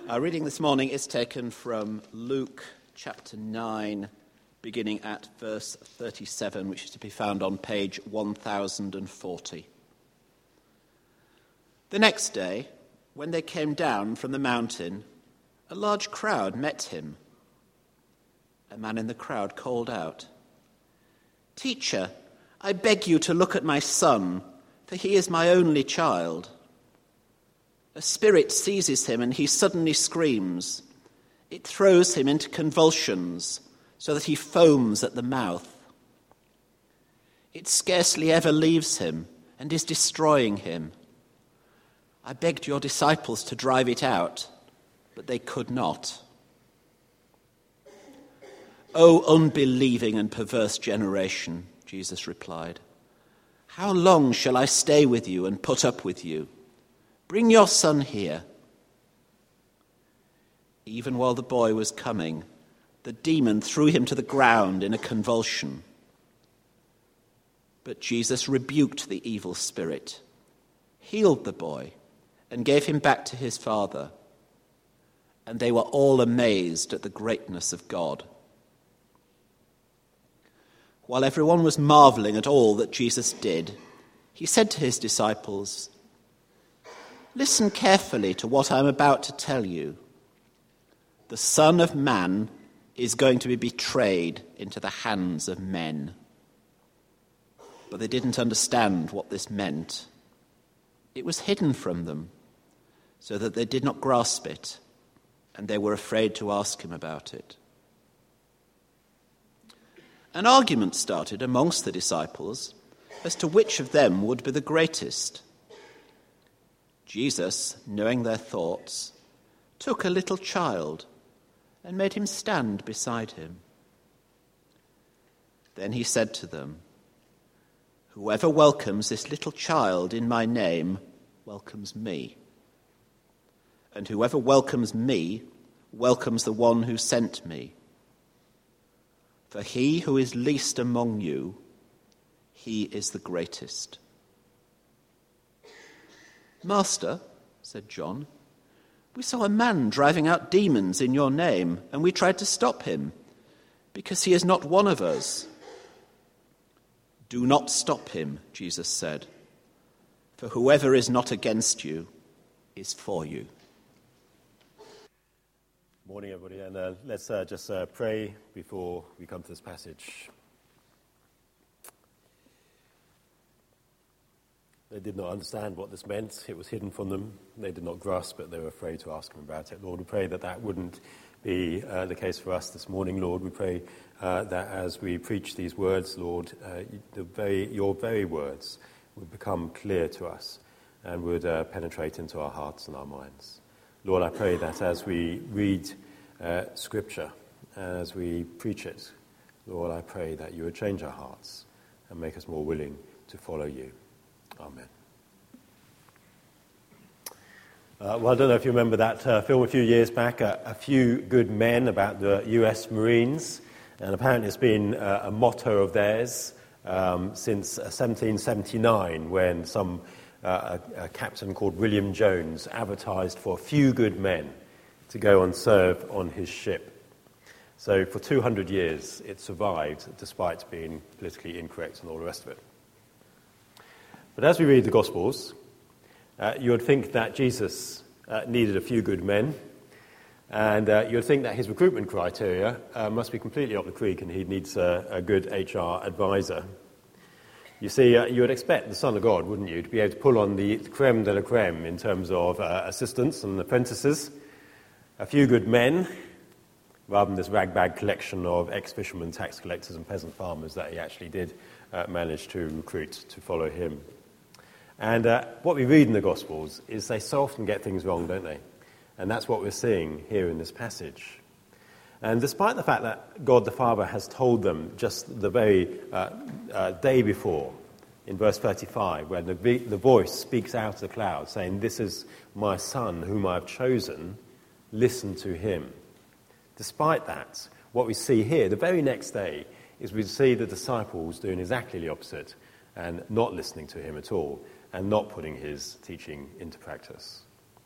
Our reading this morning is taken from Luke chapter 9, beginning at verse 37, which is to be found on page 1040. The next day, when they came down from the mountain, a large crowd met him. A man in the crowd called out, "Teacher, I beg you to look at my son, for he is my only child. A spirit seizes him and he suddenly screams. It throws him into convulsions so that he foams at the mouth. It scarcely ever leaves him and is destroying him. I begged your disciples to drive it out, but they could not." "O unbelieving and perverse generation," Jesus replied, "how long shall I stay with you and put up with you? Bring your son here." Even while the boy was coming, the demon threw him to the ground in a convulsion. But Jesus rebuked the evil spirit, healed the boy, and gave him back to his father. And they were all amazed at the greatness of God. While everyone was marveling at all that Jesus did, he said to his disciples, "Listen carefully to what I am about to tell you. The Son of Man is going to be betrayed into the hands of men." But they didn't understand what this meant. It was hidden from them, so that they did not grasp it, and they were afraid to ask him about it. An argument started amongst the disciples as to which of them would be the greatest. Jesus, knowing their thoughts, took a little child and made him stand beside him. Then he said to them, "Whoever welcomes this little child in my name welcomes me. And whoever welcomes me welcomes the one who sent me. For he who is least among you, he is the greatest." "Master," said John, "we saw a man driving out demons in your name, and we tried to stop him, because he is not one of us." "Do not stop him," Jesus said, "for whoever is not against you is for you." Morning, everybody, and let's just pray before we come to this passage. They did not understand what this meant. It was hidden from them. They did not grasp it. They were afraid to ask him about it. Lord, we pray that that wouldn't be the case for us this morning, Lord. We pray that as we preach these words, Lord, your very words would become clear to us and would penetrate into our hearts and our minds. Lord, I pray that as we read Scripture, as we preach it, Lord, I pray that you would change our hearts and make us more willing to follow you. Amen. Well, I don't know if you remember that film a few years back, A Few Good Men, about the US Marines. And apparently it's been a motto of theirs since 1779, when a captain called William Jones advertised for a few good men to go and serve on his ship. So for 200 years it survived, despite being politically incorrect and all the rest of it. But as we read the Gospels, you would think that Jesus needed a few good men, and you would think that his recruitment criteria must be completely up the creek, and he needs a good HR advisor. You see, you would expect the Son of God, wouldn't you, to be able to pull on the creme de la creme in terms of assistants and apprentices, a few good men, rather than this ragbag collection of ex-fishermen, tax collectors and peasant farmers that he actually did manage to recruit to follow him. And what we read in the Gospels is they so often get things wrong, don't they? And that's what we're seeing here in this passage. And despite the fact that God the Father has told them just the very day before, in verse 35, where the voice speaks out of the cloud saying, "This is my Son whom I have chosen, listen to him." Despite that, what we see here, the very next day, is we see the disciples doing exactly the opposite and not listening to him at all and not putting his teaching into practice.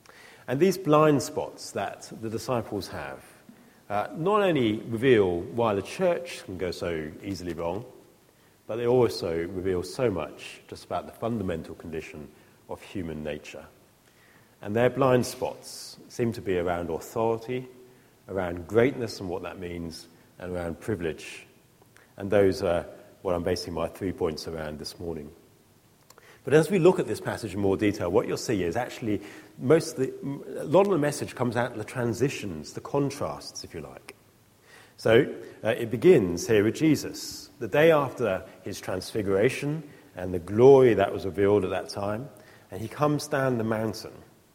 And these blind spots that the disciples have not only reveal why the church can go so easily wrong, but they also reveal so much just about the fundamental condition of human nature. And their blind spots seem to be around authority, around greatness and what that means, and around privilege. And those are what I'm basing my 3 points around this morning. But as we look at this passage in more detail, what you'll see is actually a lot of the message comes out in the transitions, the contrasts, if you like. So it begins here with Jesus, the day after his transfiguration and the glory that was revealed at that time, and he comes down the mountain.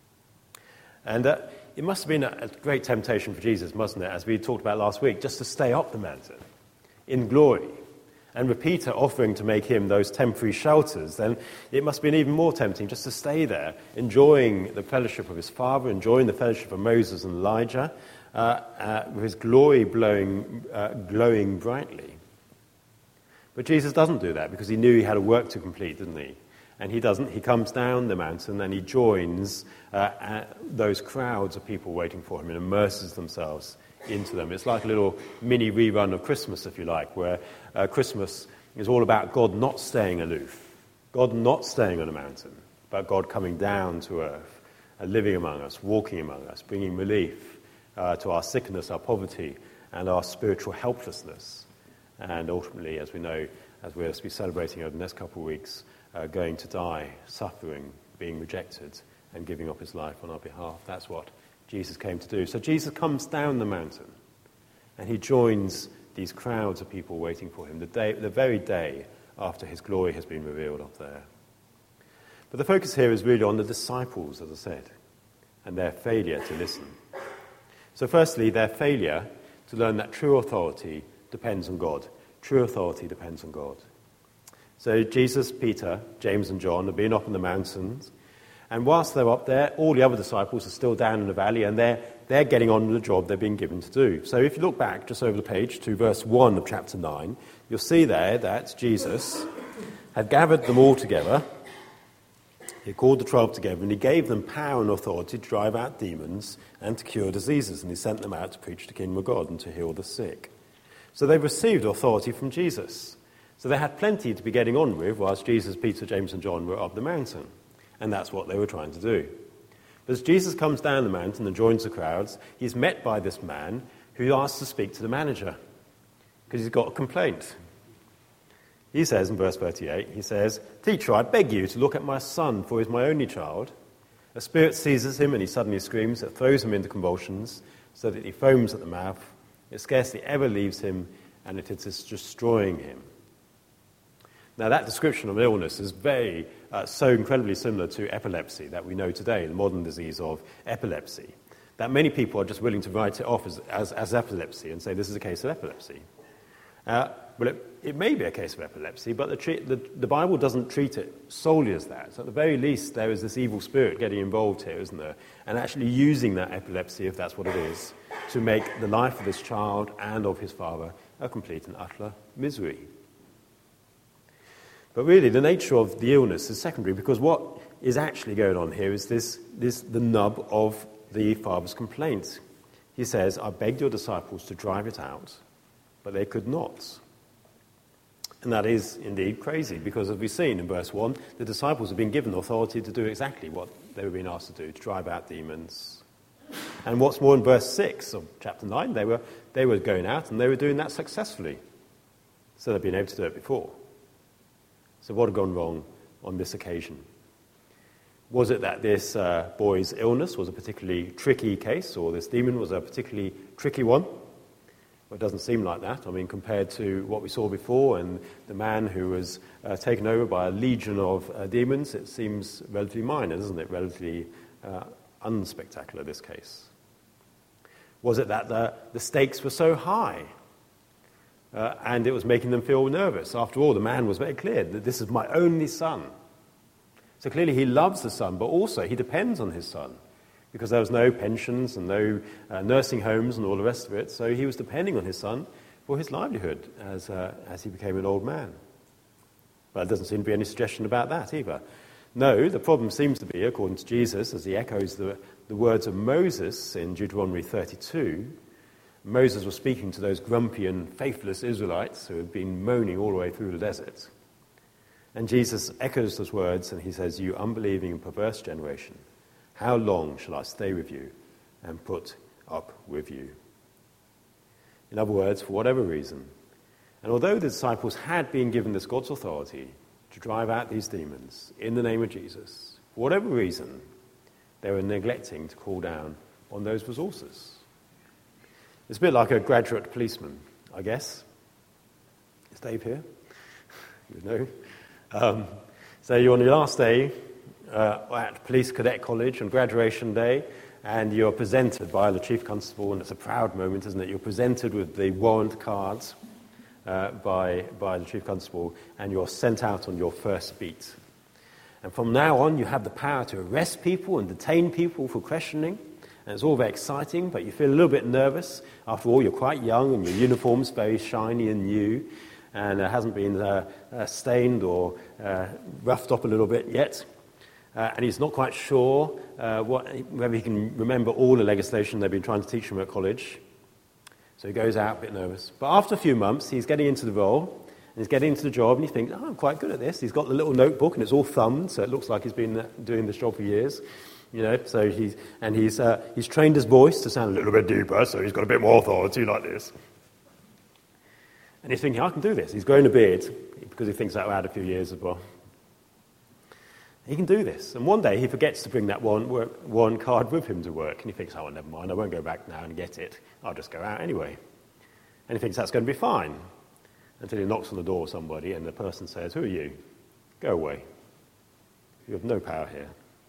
And it must have been a great temptation for Jesus, mustn't it, as we talked about last week, just to stay up the mountain in glory. And with Peter offering to make him those temporary shelters, then it must have been even more tempting just to stay there, enjoying the fellowship of his Father, enjoying the fellowship of Moses and Elijah, with his glory glowing brightly. But Jesus doesn't do that because he knew he had a work to complete, didn't he? And he doesn't. He comes down the mountain and he joins those crowds of people waiting for him and immerses themselves into them. It's like a little mini rerun of Christmas, if you like, where Christmas is all about God not staying aloof, God not staying on a mountain, but God coming down to earth and living among us, walking among us, bringing relief to our sickness, our poverty, and our spiritual helplessness. And ultimately, as we know, as we're to be celebrating over the next couple of weeks, going to die, suffering, being rejected, and giving up his life on our behalf. That's what Jesus came to do. So Jesus comes down the mountain, and he joins these crowds of people waiting for him, the very day after his glory has been revealed up there. But the focus here is really on the disciples, as I said, and their failure to listen. So firstly, their failure to learn that true authority depends on God. True authority depends on God. So Jesus, Peter, James and John have been up in the mountains, and whilst they're up there, all the other disciples are still down in the valley, and they're getting on with the job they're being given to do. So if you look back just over the page to verse 1 of chapter 9, you'll see there that Jesus had gathered them all together. He called the 12 together, and he gave them power and authority to drive out demons and to cure diseases, and he sent them out to preach the kingdom of God and to heal the sick. So they've received authority from Jesus. So they had plenty to be getting on with whilst Jesus, Peter, James and John were up the mountain. And that's what they were trying to do. But as Jesus comes down the mountain and joins the crowds, he's met by this man who asks to speak to the manager because he's got a complaint. He says in verse 38, he says, "Teacher, I beg you to look at my son, for he is my only child. A spirit seizes him and he suddenly screams. It throws him into convulsions so that he foams at the mouth. It scarcely ever leaves him, and it is destroying him." Now, that description of illness is so incredibly similar to epilepsy that we know today, the modern disease of epilepsy, that many people are just willing to write it off as epilepsy and say this is a case of epilepsy. Well, it may be a case of epilepsy, but the Bible doesn't treat it solely as that. So at the very least, there is this evil spirit getting involved here, isn't there? And actually using that epilepsy, if that's what it is, to make the life of this child and of his father a complete and utter misery. But really, the nature of the illness is secondary, because what is actually going on here is the nub of the father's complaint. He says, "I begged your disciples to drive it out, but they could not." And that is indeed crazy, because as we've seen in verse 1, the disciples have been given authority to do exactly what they were being asked to do, to drive out demons. And what's more, in verse 6 of chapter 9, they were going out and they were doing that successfully. So they'd been able to do it before. So what had gone wrong on this occasion? Was it that this boy's illness was a particularly tricky case, or this demon was a particularly tricky one? Well, it doesn't seem like that. I mean, compared to what we saw before and the man who was taken over by a legion of demons, it seems relatively minor, doesn't it? Relatively unspectacular, this case. Was it that the stakes were so high? And it was making them feel nervous. After all, the man was very clear that this is my only son. So clearly he loves the son, but also he depends on his son, because there was no pensions and no nursing homes and all the rest of it. So he was depending on his son for his livelihood as he became an old man. But there doesn't seem to be any suggestion about that either. No, the problem seems to be, according to Jesus, as he echoes the the words of Moses in Deuteronomy 32. Moses was speaking to those grumpy and faithless Israelites who had been moaning all the way through the desert. And Jesus echoes those words and he says, "You unbelieving and perverse generation, how long shall I stay with you and put up with you?" In other words, for whatever reason. And although the disciples had been given this God's authority to drive out these demons in the name of Jesus, for whatever reason, they were neglecting to call down on those resources. It's a bit like a graduate policeman, I guess. Is Dave here? You know. So you're on your last day at Police Cadet College on graduation day, and you're presented by the Chief Constable, and it's a proud moment, isn't it? You're presented with the warrant cards by the Chief Constable, and you're sent out on your first beat. And from now on, you have the power to arrest people and detain people for questioning. And it's all very exciting, but you feel a little bit nervous. After all, you're quite young and your uniform's very shiny and new, and it hasn't been stained or roughed up a little bit yet. And he's not quite sure whether he can remember all the legislation they've been trying to teach him at college. So he goes out a bit nervous. But after a few months, he's getting into the role, and he's getting into the job, and he thinks, "Oh, I'm quite good at this." He's got the little notebook, and it's all thumbed, so it looks like he's been doing this job for years. You know, so he's trained his voice to sound a little bit deeper, so he's got a bit more authority like this. And he's thinking, "I can do this." He's growing a beard because he thinks that will add a few years as well. He can do this. And one day he forgets to bring that warrant card with him to work, and he thinks, "Oh, well, never mind, I won't go back now and get it. I'll just go out anyway." And he thinks that's going to be fine, until he knocks on the door of somebody, and the person says, "Who are you? Go away. You have no power here."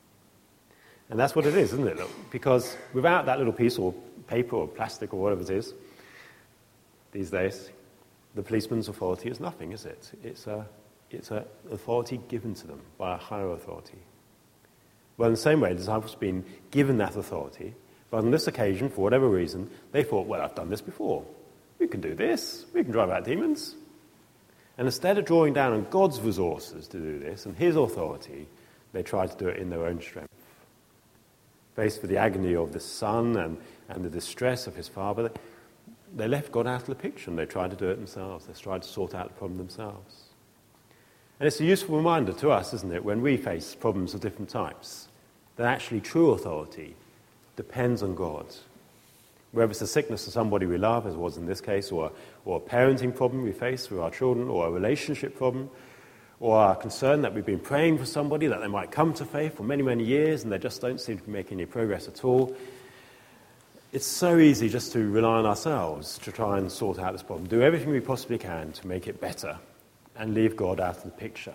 And that's what it is, isn't it? Look, because without that little piece of paper or plastic or whatever it is, these days, the policeman's authority is nothing, is it? It's an authority given to them by a higher authority. Well, in the same way, the disciples have been given that authority, but on this occasion, for whatever reason, they thought, "Well, I've done this before. We can do this. We can drive out demons." And instead of drawing down on God's resources to do this and his authority, they tried to do it in their own strength. Faced with the agony of the son and the distress of his father, they left God out of the picture and they tried to do it themselves. They tried to sort out the problem themselves. And it's a useful reminder to us, isn't it, when we face problems of different types, that actually true authority depends on God. Whether it's a sickness of somebody we love, as it was in this case, or a parenting problem we face with our children, or a relationship problem, or our concern that we've been praying for somebody that they might come to faith for many, many years and they just don't seem to be making any progress at all. It's so easy just to rely on ourselves to try and sort out this problem, do everything we possibly can to make it better and leave God out of the picture.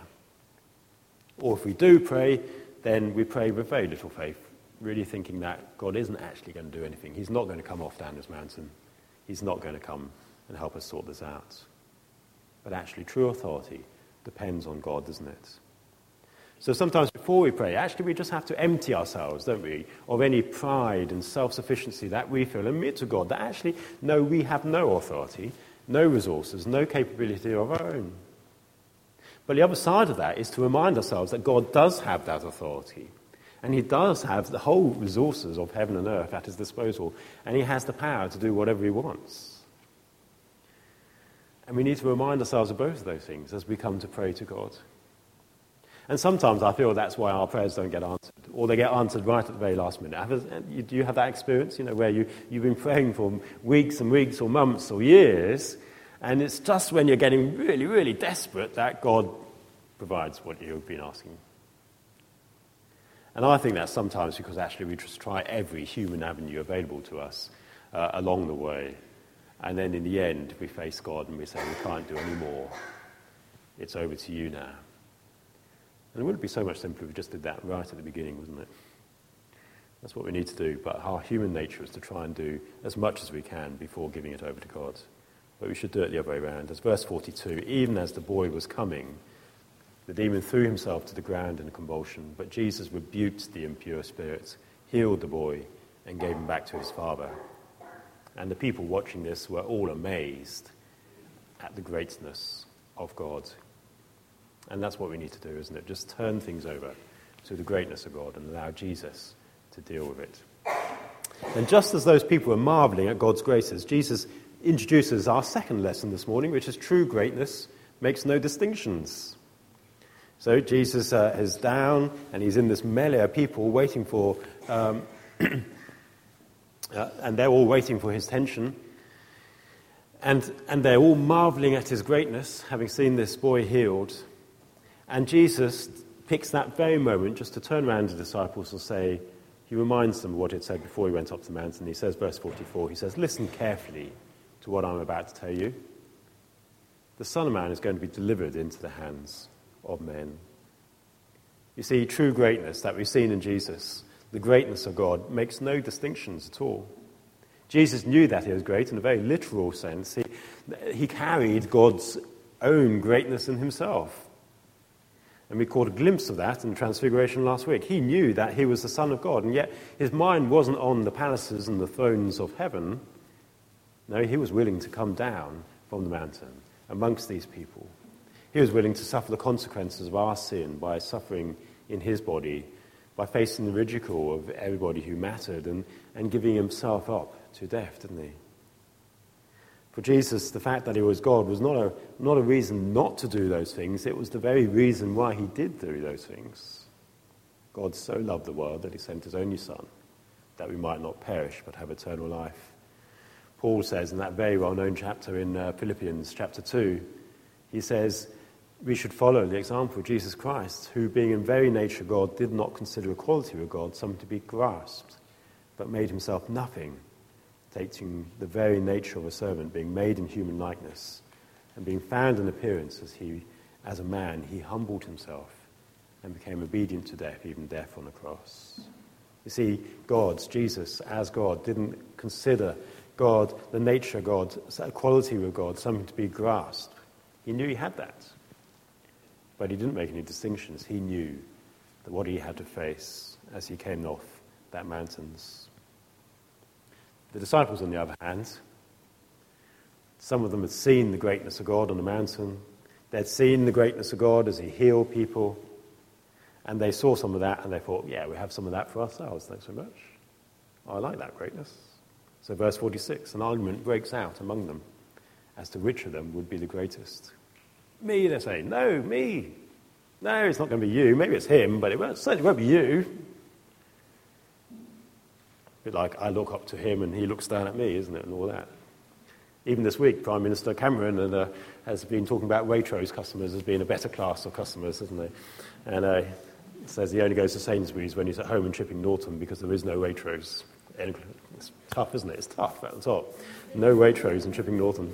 Or if we do pray, then we pray with very little faith, really thinking that God isn't actually going to do anything. He's not going to come off down this mountain. He's not going to come and help us sort this out. But actually, true authority depends on God, doesn't it? So sometimes before we pray, actually we just have to empty ourselves, don't we, of any pride and self-sufficiency that we feel, and admit to God that actually, no, we have no authority, no resources, no capability of our own. But the other side of that is to remind ourselves that God does have that authority, and he does have the whole resources of heaven and earth at his disposal, and he has the power to do whatever he wants. And we need to remind ourselves of both of those things as we come to pray to God. And sometimes I feel that's why our prayers don't get answered, or they get answered right at the very last minute. Do you have that experience, where you've been praying for weeks and weeks or months or years, and it's just when you're getting really, really desperate that God provides what you've been asking? And I think that's sometimes because actually we just try every human avenue available to us along the way. And then in the end, we face God and we say, "We can't do any more. It's over to you now." And it wouldn't be so much simpler if we just did that right at the beginning, wouldn't it? That's what we need to do. But our human nature is to try and do as much as we can before giving it over to God. But we should do it the other way around. As verse 42, even as the boy was coming, the demon threw himself to the ground in a convulsion. But Jesus rebuked the impure spirits, healed the boy, and gave him back to his father. And the people watching this were all amazed at the greatness of God. And that's what we need to do, isn't it? Just turn things over to the greatness of God and allow Jesus to deal with it. And just as those people were marveling at God's graces, Jesus introduces our second lesson this morning, which is true greatness makes no distinctions. So Jesus is down, and he's in this melee of people waiting for, and they're all waiting for his attention. And they're all marveling at his greatness, having seen this boy healed. And Jesus picks that very moment just to turn around to the disciples and say, he reminds them of what he had said before he went up the mountain. He says, verse 44, he says, listen carefully to what I'm about to tell you. The Son of Man is going to be delivered into the hands of men. You see, true greatness that we've seen in Jesus, the greatness of God, makes no distinctions at all. Jesus knew that he was great in a very literal sense. He carried God's own greatness in himself. And we caught a glimpse of that in the Transfiguration last week. He knew that he was the Son of God, and yet his mind wasn't on the palaces and the thrones of heaven. No, he was willing to come down from the mountain amongst these people. He was willing to suffer the consequences of our sin by suffering in his body, by facing the ridicule of everybody who mattered, and giving himself up to death, didn't he? For Jesus, the fact that he was God was not a reason not to do those things. It was the very reason why he did do those things. God so loved the world that he sent his only Son, that we might not perish but have eternal life. Paul says in that very well-known chapter in Philippians chapter 2, he says, we should follow the example of Jesus Christ, who being in very nature God, did not consider equality with God something to be grasped, but made himself nothing, taking the very nature of a servant, being made in human likeness, and being found in appearance as a man, he humbled himself and became obedient to death, even death on the cross. You see, Jesus, as God, didn't consider God, the nature of God, equality with God, something to be grasped. He knew he had that. But he didn't make any distinctions. He knew that what he had to face as he came off that mountains. The disciples, on the other hand, some of them had seen the greatness of God on the mountain. They'd seen the greatness of God as he healed people. And they saw some of that and they thought, yeah, we have some of that for ourselves. Thanks so much. I like that greatness. So verse 46, an argument breaks out among them as to which of them would be the greatest. Me, they're saying. No, me. No, it's not going to be you. Maybe it's him, but it certainly won't be you. A bit like I look up to him and he looks down at me, isn't it, and all that. Even this week, Prime Minister Cameron has been talking about Waitrose customers as being a better class of customers, hasn't he? And says he only goes to Sainsbury's when he's at home in Chipping Norton because there is no Waitrose. It's tough, isn't it? It's tough at the top. No Waitrose in Chipping Norton.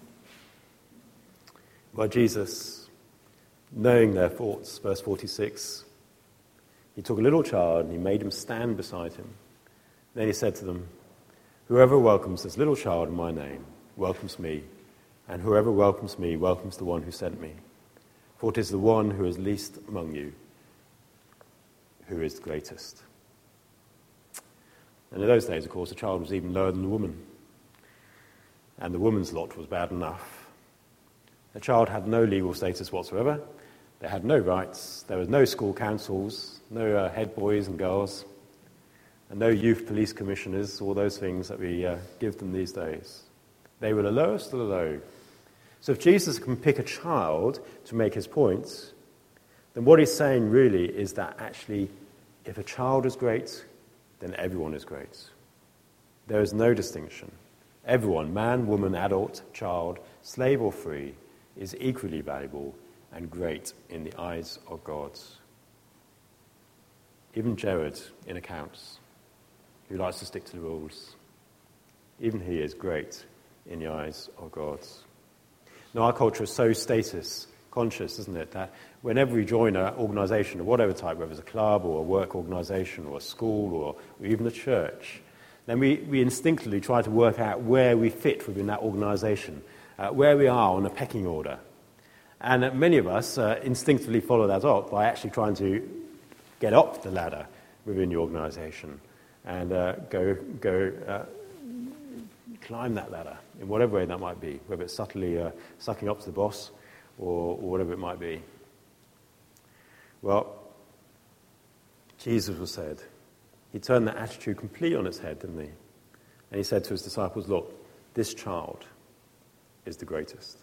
But Jesus, knowing their thoughts, verse 46, he took a little child and he made him stand beside him. Then he said to them, whoever welcomes this little child in my name welcomes me, and whoever welcomes me welcomes the one who sent me. For it is the one who is least among you who is the greatest. And in those days, of course, the child was even lower than the woman. And the woman's lot was bad enough. The child had no legal status whatsoever. They had no rights. There was no school councils, no head boys and girls, and no youth police commissioners, all those things that we give them these days. They were the lowest of the low. So if Jesus can pick a child to make his points, then what he's saying really is that actually, if a child is great, then everyone is great. There is no distinction. Everyone, man, woman, adult, child, slave or free, is equally valuable and great in the eyes of God. Even Jared in accounts, who likes to stick to the rules, even he is great in the eyes of God. Now, our culture is so status conscious, isn't it, that whenever we join an organisation of whatever type, whether it's a club or a work organisation or a school or even a church, then we instinctively try to work out where we fit within that organisation, where we are on a pecking order. And many of us instinctively follow that up by actually trying to get up the ladder within the organisation and climb that ladder in whatever way that might be, whether it's subtly sucking up to the boss or whatever it might be. Well, Jesus was said, he turned that attitude completely on its head, didn't he? And he said to his disciples, look, this child is the greatest.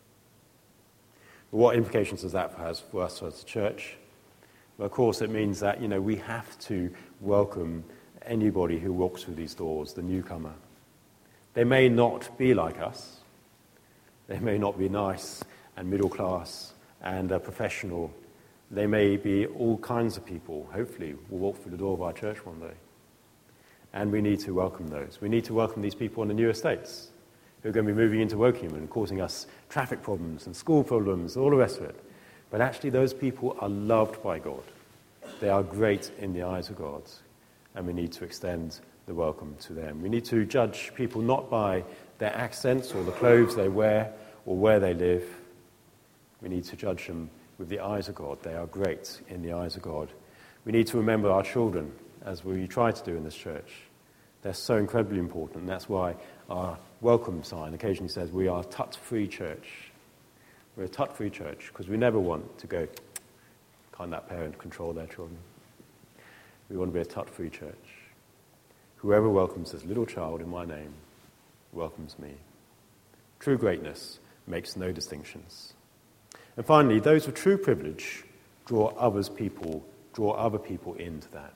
But what implications does that have for us as a church? Well, of course, it means that, we have to welcome anybody who walks through these doors, the newcomer. They may not be like us. They may not be nice and middle class and professional. They may be all kinds of people, hopefully, will walk through the door of our church one day. And we need to welcome those. We need to welcome these people on the new estates who are going to be moving into Wokingham and causing us traffic problems and school problems, all the rest of it. But actually, those people are loved by God. They are great in the eyes of God. And we need to extend the welcome to them. We need to judge people not by their accents or the clothes they wear or where they live. We need to judge them with the eyes of God. They are great in the eyes of God. We need to remember our children, as we try to do in this church. They're so incredibly important, and that's why our welcome sign occasionally says we are a tut-free church. We're a tut-free church because we never want to go, can't that parent control their children? We want to be a tut-free church. Whoever welcomes this little child in my name welcomes me. True greatness makes no distinctions. And finally, those with true privilege draw other people into that.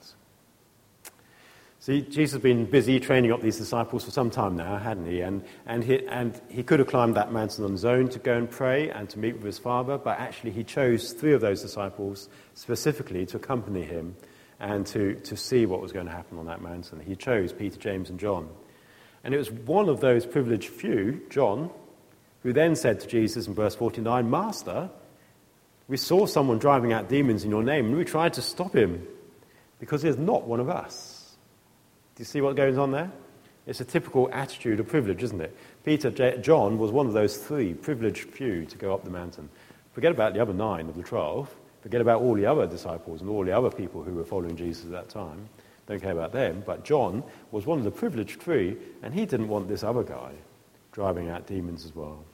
See, Jesus has been busy training up these disciples for some time now, hadn't he? And he could have climbed that mountain on his own to go and pray and to meet with his Father, but actually he chose 3 of those disciples specifically to accompany him and to see what was going to happen on that mountain. He chose Peter, James, and John. And it was one of those privileged few, John, who then said to Jesus in verse 49, Master, we saw someone driving out demons in your name, and we tried to stop him because he is not one of us. Do you see what goes on there? It's a typical attitude of privilege, isn't it? John was one of those 3 privileged few to go up the mountain. Forget about the other 9 of the 12. Forget about all the other disciples and all the other people who were following Jesus at that time. Don't care about them. But John was one of the privileged 3, and he didn't want this other guy driving out demons as well.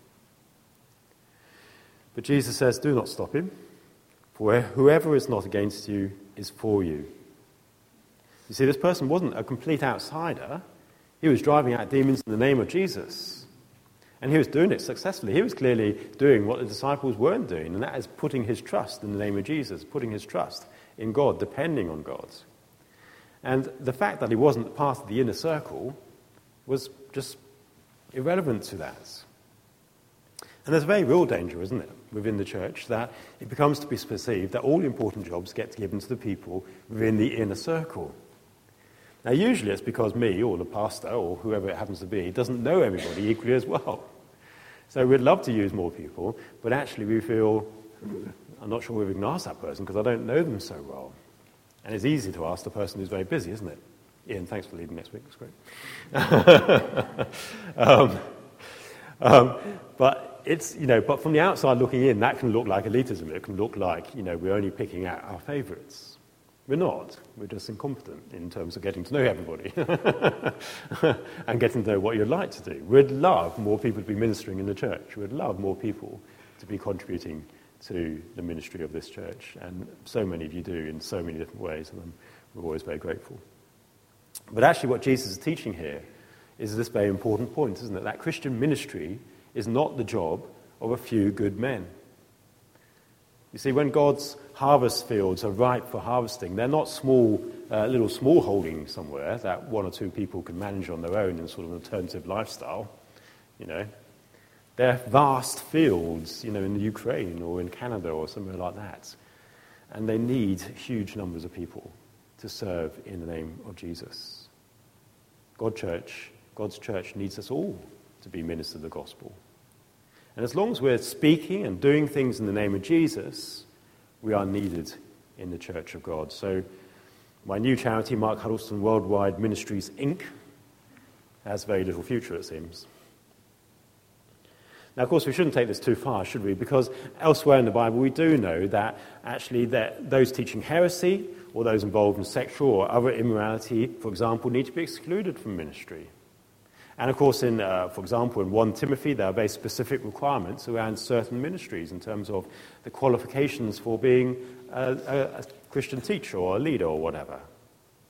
But Jesus says, do not stop him, for whoever is not against you is for you. You see, this person wasn't a complete outsider. He was driving out demons in the name of Jesus. And he was doing it successfully. He was clearly doing what the disciples weren't doing, and that is putting his trust in the name of Jesus, putting his trust in God, depending on God. And the fact that he wasn't part of the inner circle was just irrelevant to that. And there's a very real danger, isn't it, within the church, that it becomes to be perceived that all important jobs get given to the people within the inner circle. Now, usually it's because me or the pastor or whoever it happens to be doesn't know everybody equally as well. So we'd love to use more people, but actually we feel, I'm not sure whether we can ask that person because I don't know them so well. And it's easy to ask the person who's very busy, isn't it? Ian, thanks for leading next week. That's great. But it's, but from the outside looking in, that can look like elitism. It can look like, we're only picking out our favourites. We're not. We're just incompetent in terms of getting to know everybody and getting to know what you'd like to do. We'd love more people to be ministering in the church. We'd love more people to be contributing to the ministry of this church. And so many of you do in so many different ways, and we're always very grateful. But actually what Jesus is teaching here is this very important point, isn't it? That Christian ministry is not the job of a few good men. You see, when God's harvest fields are ripe for harvesting, they're not small, little small holdings somewhere that 1 or 2 people can manage on their own in sort of an alternative lifestyle. They're vast fields, in the Ukraine or in Canada or somewhere like that. And they need huge numbers of people to serve in the name of Jesus. God's church needs us all to be ministers of the gospel. And as long as we're speaking and doing things in the name of Jesus, we are needed in the Church of God. So my new charity, Mark Huddleston Worldwide Ministries, Inc., has very little future, it seems. Now, of course, we shouldn't take this too far, should we? Because elsewhere in the Bible, we do know that actually those teaching heresy or those involved in sexual or other immorality, for example, need to be excluded from ministry. And of course, for example, in 1 Timothy, there are very specific requirements around certain ministries in terms of the qualifications for being a Christian teacher or a leader or whatever.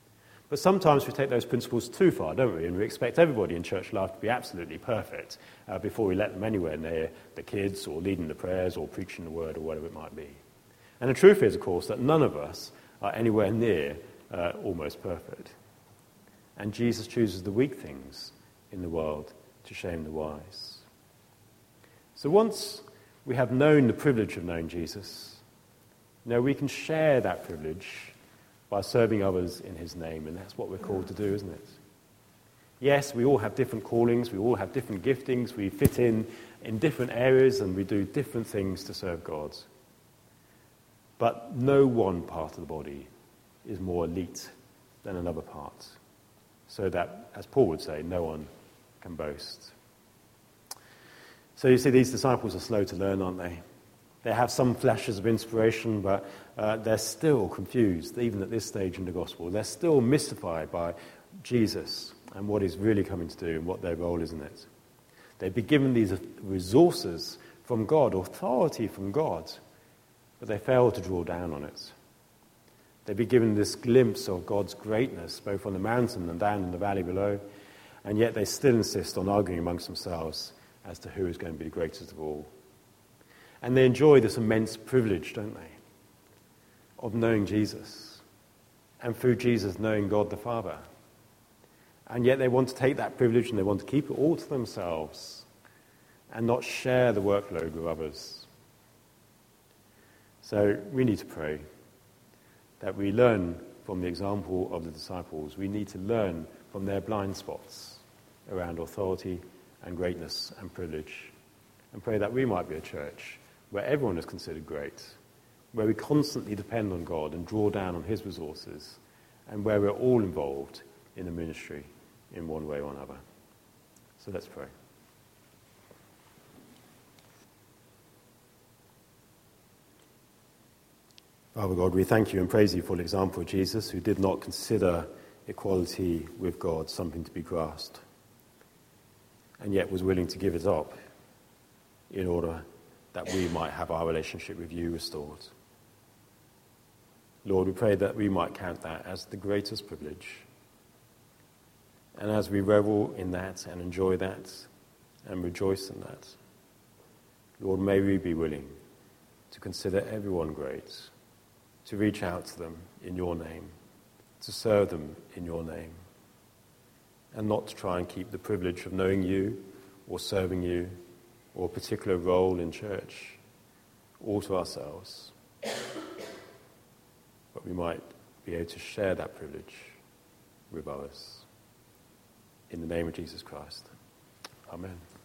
But sometimes we take those principles too far, don't we? And we expect everybody in church life to be absolutely perfect before we let them anywhere near the kids or leading the prayers or preaching the word or whatever it might be. And the truth is, of course, that none of us are anywhere near almost perfect. And Jesus chooses the weak things in the world to shame the wise. So once we have known the privilege of knowing Jesus, we can share that privilege by serving others in his name, and that's what we're called to do, isn't it? Yes, we all have different callings, we all have different giftings, we fit in different areas, and we do different things to serve God. But no one part of the body is more elite than another part, so that, as Paul would say, no one can boast. So you see, these disciples are slow to learn, aren't they? They have some flashes of inspiration, but they're still confused, even at this stage in the gospel. They're still mystified by Jesus and what he's really coming to do and what their role is in it. They've been given these resources from God, authority from God, but they fail to draw down on it. They've been given this glimpse of God's greatness, both on the mountain and down in the valley below, and yet they still insist on arguing amongst themselves as to who is going to be the greatest of all. And they enjoy this immense privilege, don't they, of knowing Jesus, and through Jesus knowing God the Father. And yet they want to take that privilege and they want to keep it all to themselves and not share the workload with others. So we need to pray that we learn from the example of the disciples. We need to learn from their blind spots around authority and greatness and privilege, and pray that we might be a church where everyone is considered great, where we constantly depend on God and draw down on his resources, and where we're all involved in the ministry in one way or another. So let's pray. Father God, we thank you and praise you for the example of Jesus, who did not consider equality with God something to be grasped, and yet was willing to give it up in order that we might have our relationship with you restored. Lord, we pray that we might count that as the greatest privilege. And as we revel in that and enjoy that and rejoice in that, Lord, may we be willing to consider everyone great, to reach out to them in your name, to serve them in your name, and not to try and keep the privilege of knowing you or serving you or a particular role in church all to ourselves. But we might be able to share that privilege with others. In the name of Jesus Christ. Amen.